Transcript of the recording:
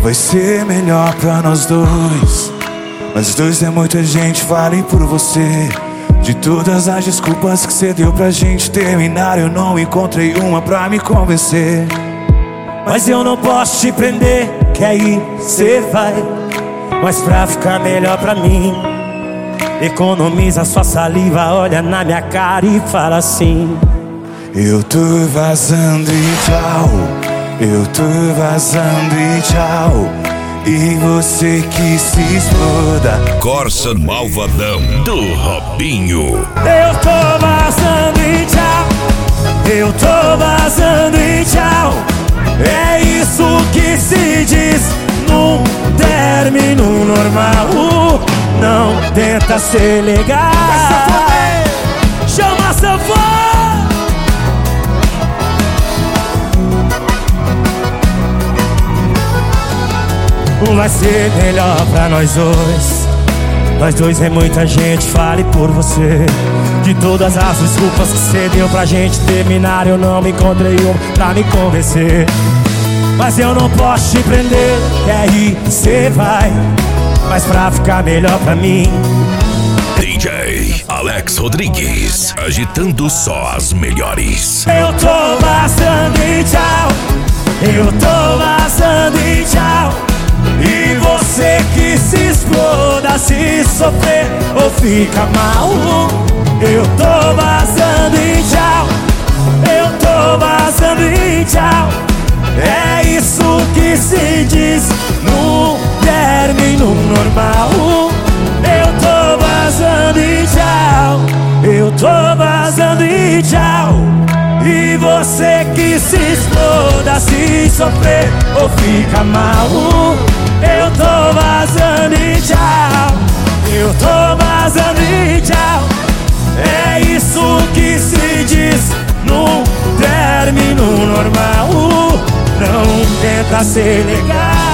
vai ser melhor pra nós dois. Nós dois é muita gente, falei por você. De todas as desculpas que cê deu pra gente terminar, eu não encontrei uma pra me convencer. Mas eu não posso te prender, que aí cê vai. Mas pra ficar melhor pra mim, economiza sua saliva, olha na minha cara e fala assim: eu tô vazando e tchau. Eu tô vazando e tchau. E você que se exploda. Corsa Malvadão do Robinho. Eu tô vazando e tchau. Eu tô vazando e tchau. É isso que se diz num término normal. Não tenta ser legal. Chama a sanfona. Vai ser melhor pra nós dois. Nós dois é muita gente, fale por você. De todas as desculpas que cê deu pra gente terminar, eu não me encontrei uma pra me convencer. Mas eu não posso te prender, que aí cê vai. Mas pra ficar melhor pra mim, DJ Alex Rodrigues, agitando só as melhores. eu tô vazando e tchau. Eu tô vazando e tchau. E você que se exploda, se sofrer ou fica mal. Eu tô vazando e tchau. Eu tô vazando e tchau. É isso que se diz no término normal. Eu tô vazando e tchau. Eu tô vazando e tchau. E você que se exploda, se sofrer ou fica mal. Eu tô vazando e tchau. Eu tô vazando e tchau. É isso que se diz no término normal. Não tenta ser legal.